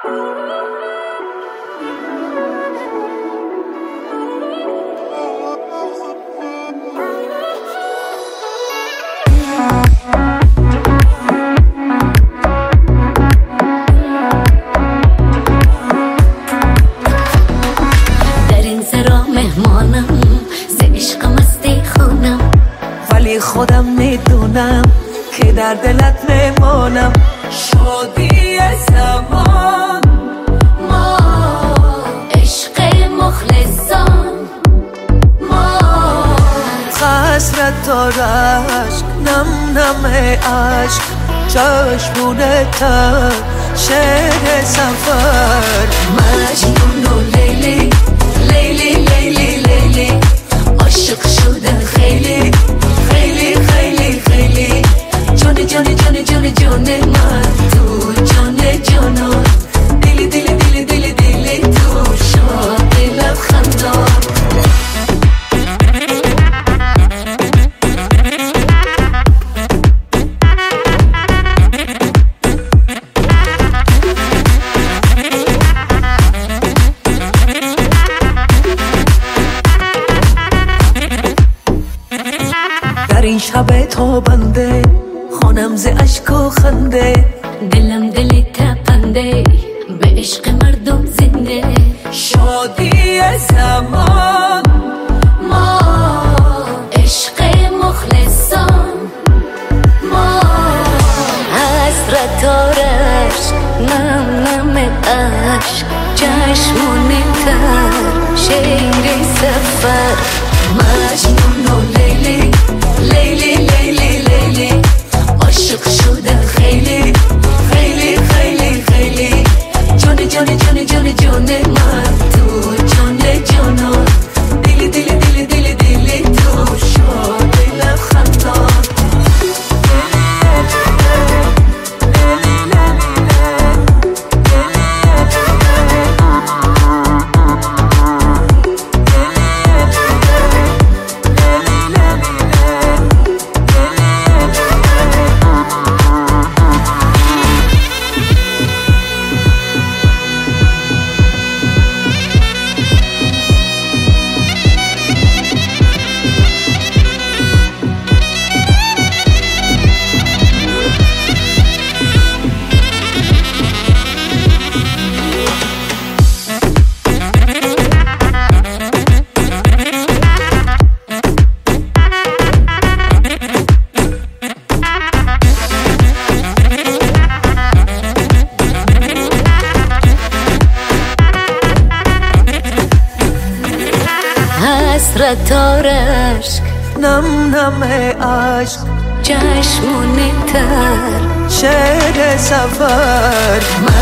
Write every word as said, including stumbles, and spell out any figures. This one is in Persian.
ولی خودم میدونم که در دلت میمونم. شادی زمان ما عشق مخلصان ما حسرت دار عشق نم نم عشق چشمون تر شهر سفر. مجنون و لیلی لیلی لیلی لیلی عاشق شدن خیلی خیلی خیلی خیلی جان جان جان جان جان من تو جان جانان دلی دلی دلی دلی دلی تو شاد لبخندان. در این شب تو بنده خانم ز اشک و خنده. دلم دل تپنده به عشق مردم زنده. شادی زمان ما عشق مخلصان ما حسرت آرش نم نم عشق چشمون تر شیر سفر. مجنون و لیلی لیلی لیلی لیلی عاشق شدن خیلی خیلی خیلی خیلی جان جان جان جان جان من تو جان جانان دلی دلی دلی دلی دلی تو شاد لبخندان. حسرت آرشک نم نم عشق چشمون تر شهر سفر.